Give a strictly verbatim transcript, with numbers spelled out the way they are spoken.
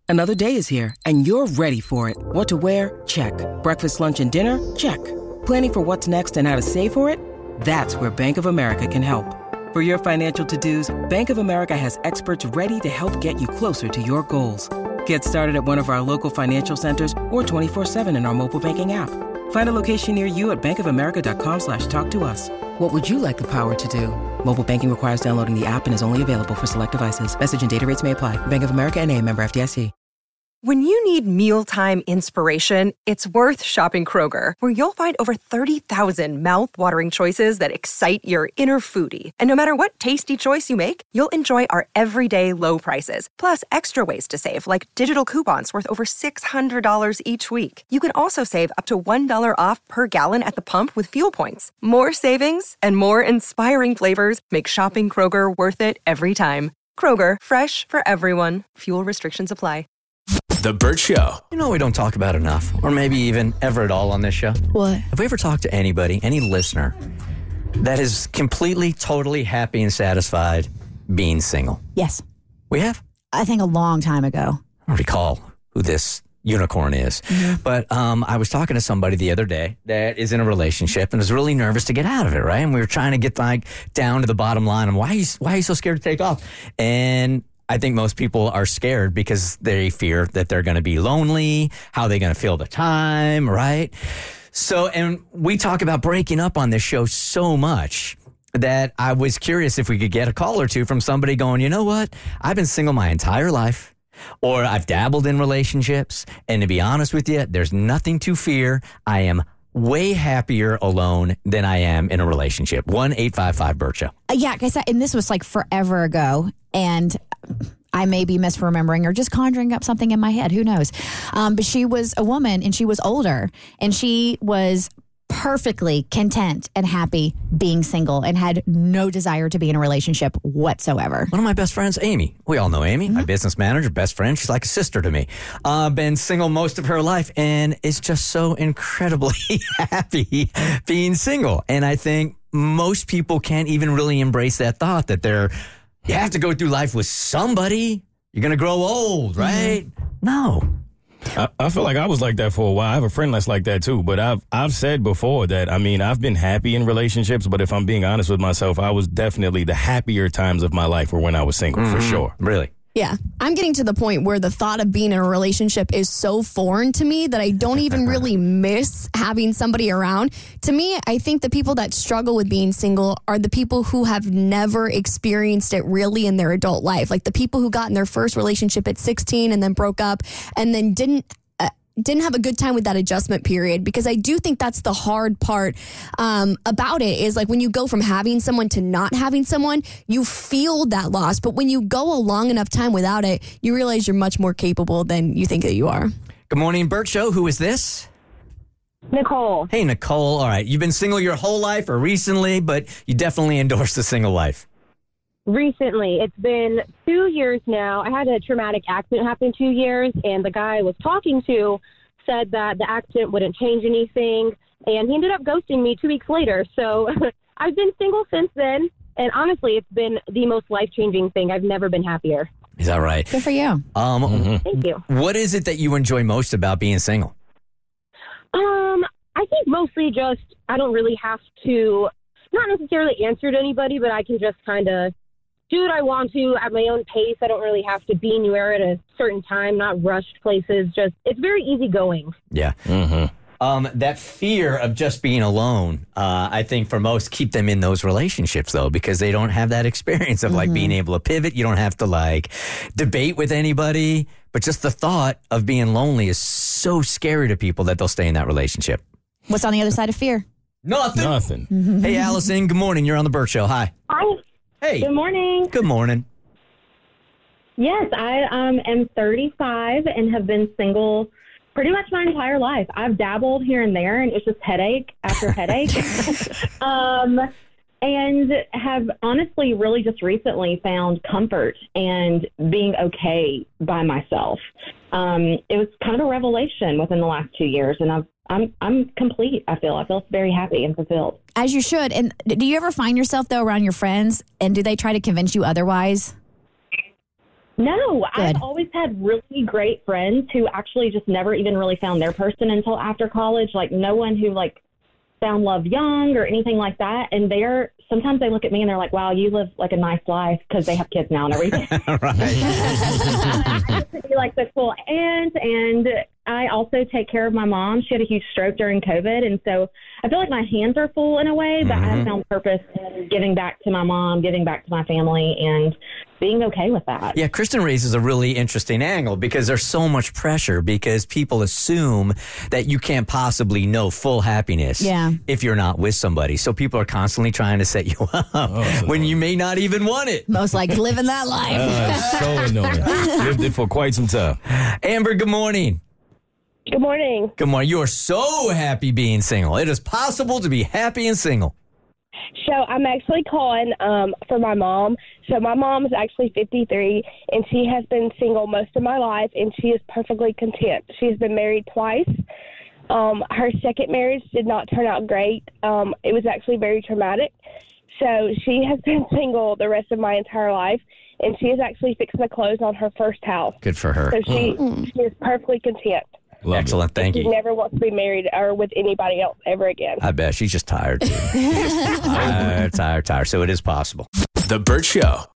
Another day is here, and you're ready for it. What to wear? Check. Breakfast, lunch, and dinner? Check. Planning for what's next and how to save for it? That's where Bank of America can help. For your financial to-dos, Bank of America has experts ready to help get you closer to your goals. Get started at one of our local financial centers or twenty-four seven in our mobile banking app. Find a location near you at bankofamerica.com slash talk to us. What would you like the power to do? Mobile banking requires downloading the app and is only available for select devices. Message and data rates may apply. Bank of America N A, member F D I C. When you need mealtime inspiration, it's worth shopping Kroger, where you'll find over thirty thousand mouth-watering choices that excite your inner foodie. And no matter what tasty choice you make, you'll enjoy our everyday low prices, plus extra ways to save, like digital coupons worth over six hundred dollars each week. You can also save up to one dollar off per gallon at the pump with fuel points. More savings and more inspiring flavors make shopping Kroger worth it every time. Kroger, fresh for everyone. Fuel restrictions apply. The Bert Show. You know, we don't talk about enough, or maybe even ever at all on this show. What? Have we ever talked to anybody, any listener, that is completely, totally happy and satisfied being single? Yes. We have? I think a long time ago. I don't recall who this unicorn is. Mm-hmm. But um, I was talking to somebody the other day that is in a relationship and is really nervous to get out of it, right? And we were trying to get like down to the bottom line and why he's why he's so scared to take off. And I think most people are scared because they fear that they're going to be lonely, how they're going to feel the time, right? So, and we talk about breaking up on this show so much that I was curious if we could get a call or two from somebody going, you know what? I've been single my entire life, or I've dabbled in relationships. And to be honest with you, there's nothing to fear. I am way happier alone than I am in a relationship. one eight five five Bert Show. Uh, yeah, because and this was like forever ago, and I may be misremembering or just conjuring up something in my head. Who knows? Um, but she was a woman, and she was older, and she was perfectly content and happy being single and had no desire to be in a relationship whatsoever. One of my best friends, Amy. We all know Amy, mm-hmm. my business manager, best friend. She's like a sister to me. Uh, been single most of her life and is just so incredibly happy being single. And I think most people can't even really embrace that thought that they're, you have to go through life with somebody. You're going to grow old, right? Mm-hmm. No. I, I feel like I was like that for a while. I have a friend that's like that too. But I've I've said before that, I mean, I've been happy in relationships, but if I'm being honest with myself, I was definitely the happier times of my life were when I was single, mm-hmm. for sure. Really? Yeah. I'm getting to the point where the thought of being in a relationship is so foreign to me that I don't even really miss having somebody around. To me, I think the people that struggle with being single are the people who have never experienced it really in their adult life. Like the people who got in their first relationship at sixteen and then broke up and then didn't didn't have a good time with that adjustment period, because I do think that's the hard part um, about it is like when you go from having someone to not having someone, you feel that loss. But when you go a long enough time without it, you realize you're much more capable than you think that you are. Good morning, Bert Show. Who is this? Nicole. Hey, Nicole. All right. You've been single your whole life or recently, but you definitely endorse the single life. Recently. It's been two years now. I had a traumatic accident happen two years, and the guy I was talking to said that the accident wouldn't change anything, and he ended up ghosting me two weeks later. So I've been single since then, and honestly, it's been the most life-changing thing. I've never been happier. Is that right? Good for you. Um, mm-hmm. Thank you. What is it that you enjoy most about being single? Um, I think mostly just I don't really have to, not necessarily answer to anybody, but I can just kind of do what I want to at my own pace. I don't really have to be anywhere at a certain time, not rushed places. Just, it's very easygoing. Yeah. Mm-hmm. Um, that fear of just being alone, uh, I think for most keep them in those relationships though, because they don't have that experience of like mm-hmm. being able to pivot. You don't have to like debate with anybody, but just the thought of being lonely is so scary to people that they'll stay in that relationship. What's on the other side of fear? Nothing. Nothing. Mm-hmm. Hey, Allison, good morning. You're on the Bert Show. Hi. Hi. Hey. Good morning. Good morning. Yes, I um, am thirty-five and have been single pretty much my entire life. I've dabbled here and there, and it's just headache after headache. um, and have honestly really just recently found comfort and being okay by myself. Um, it was kind of a revelation within the last two years, and I've I'm I'm complete. I feel I feel very happy and fulfilled. As you should. And do you ever find yourself though around your friends, and do they try to convince you otherwise? No, Good. I've always had really great friends who actually just never even really found their person until after college. Like no one who like found love young or anything like that. And they're sometimes they look at me and they're like, "Wow, you live like a nice life," because they have kids now and everything. Right. I get to be like the cool aunt, and I also take care of my mom. She had a huge stroke during COVID, and so I feel like my hands are full in a way, but Mm-hmm. I have found purpose in giving back to my mom, giving back to my family, and being okay with that. Yeah, Kristen raises a really interesting angle because there's so much pressure because people assume that you can't possibly know full happiness Yeah. if you're not with somebody. So people are constantly trying to set you up so when you may not even want it. Most like living that life. Uh, so annoying. Lived it for quite some time. Amber, good morning. Good morning. Good morning. You are so happy being single. It is possible to be happy and single. So I'm actually calling um, for my mom. So my mom is actually fifty-three, and she has been single most of my life, and she is perfectly content. She's been married twice. Um, her second marriage did not turn out great. Um, it was actually very traumatic. So she has been single the rest of my entire life, and she is actually fixing to close on her first house. Good for her. So she, she is perfectly content. Love it. Excellent. Thank She you. never wants to be married or with anybody else ever again. I bet she's just tired too. tired, tired, tired. So it is possible. The Burt Show.